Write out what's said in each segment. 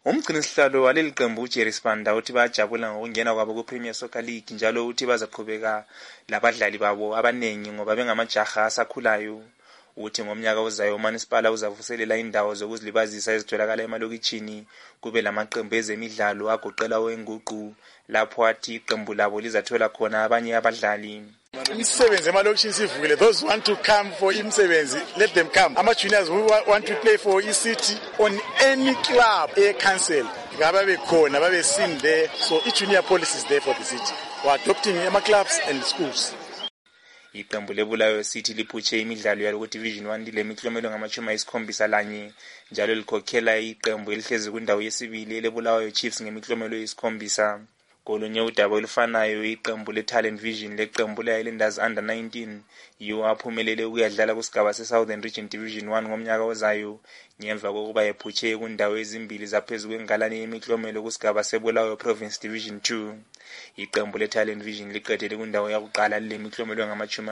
Umgcinisihlalo waleli qembu uJerry Sibanda uthi bayajabula ngokungena kwabo ku-Premier Soccer League njalo uthi bazaqhubeka labadlali babo abanengi ngoba bengamajaha asakhulayo. Uthi ngomnyaka ozayo uManisipala uzavuselela indawo zokuzilibazisa ezitholakala emalokitshini kube lamaqembu ezemidlalo agoqela owenguqu lapho athi iqembu labo lizathola khona abanye abadlali. Imisebenzi emalokishini sivukile. Those who want to come for imisebenzi, let them come. Ama-juniors who want to play for e-city on any club, council, babe khona, babe seen there. So each junior policy is there for the city. We're adopting clubs and schools. Iqembu leBulawayo City liphutshe imidlalo yalo ku-Division 1 lemiklomelo ngama-71 njalo likhokhela iqembu elihlezi kwindawo yesibili leBulawayo Chiefs ngemiklomelo eyisi-7. Kolunye udaba olufanayo iqembu le-Talent Vision leqembu le-Highlanders Under 19 yiwo aphumelele ukuyadlala kusigaba se-Southern Region Division 1 ngomnyaka ozayo ngemva kokuba ephutshe kundawo ezimbili zaphezulu kwengalane yemiklomelo kusigaba seBulawayo Province Division 2. Iqembu le-Talent Vision liqedele kundawo yakuqala lemiklomelo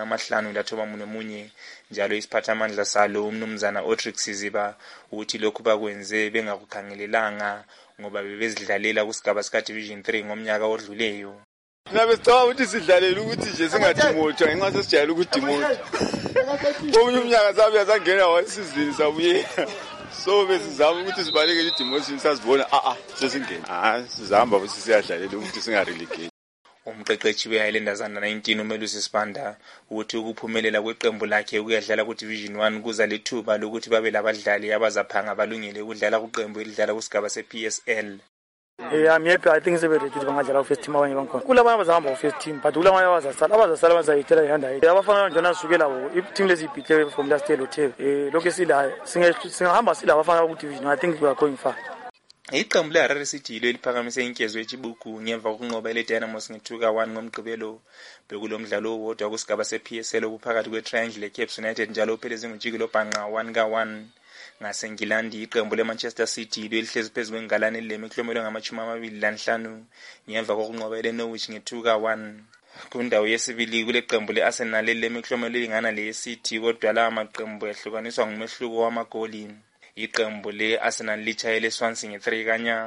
ngama-51 njalo isiphathamandla salo umnumzana Otrix Siziba uthi lokhu bakwenze bengakukhangelelanga ngoba bebezidlalela kusigaba sika Division 3 ngomnyaka odluleyo. Nabe sicabanga ukuthi sidlalela ukuthi nje singadimotha ngenxa sesijayele ukudimotha. Omunye umnyaka sabe yazangena wasizini sabuye. So besizama ukuthi sibalekele idemotion sasibona sesingena. Sizahamba bese siyadlalela ukuthi singarelegate. Umqeqeshi we-Highlanders Under 19 uMelusi Sibanda uthi ukuphumelela kweqembu lakhe ukuyadlala ku-Division 1 kuza lethuba lokuthi babe labadlali abazaphanga balungele ukudlala kuqembu elidlala kusigaba se-PSL. I'm happy. I think it's very good bangadlala ku-first team abanye bankhona. Kulabanye abazahamba ku-first team but kulabanye abazasala bazayithela ihanda yethu. Abafana njona sukela bo i-team lezi ibhithe from last year lothebe. Lokho singahamba sila abafana ku-Division 1. I think we are going far. Iqembu le-Harare City yilo eliphakamise inkezo eChibuku ngemva kokunqoba ile-Dynamos nge-2-1 ngomgqibelo bekulomdlalo owodwa kusigaba se-PSL obuphakathi kwe-Triangle Caps United njalo upheleze ngojikelo bhanqa 1-1. Ngasengilandi iqembu le-Manchester City yilo elihlezi phezu kwengalane lemiklomelo ngama-25 ngemva kokunqoba ile-Norwich nge-2-1. Kundawo yesibili kule qembu le-Arsenal lemiklomelo elingana leye-City kodwa lawa maqembu yahlukaniswa ngumehluko wamagoli. Iqembu le-Arsenal litshayele Swansea nge-3-0.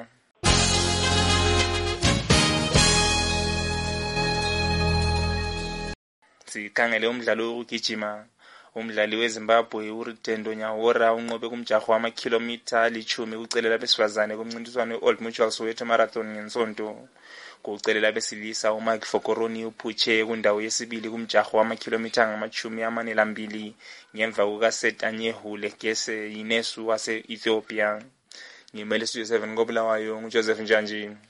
Sikhangele umdlalo wokugijima. Umdlali weZimbabwe uRitendo Nyahora unqobe kumjaho wama-kilometer 10 kucelela abesifazane kumncintiswano we-Old Mutual Soweto Marathon ngensonto. Kucelela abesilisa uMike Fokoroni uphutshe kundawo yesibili kumjaho wama-kilometer ngama-42 ngemva kukaSetanyehu Legese Yinesu wase-Ethiopia. Ngimele Studio 7 koBulawayo nguJoseph Njanji.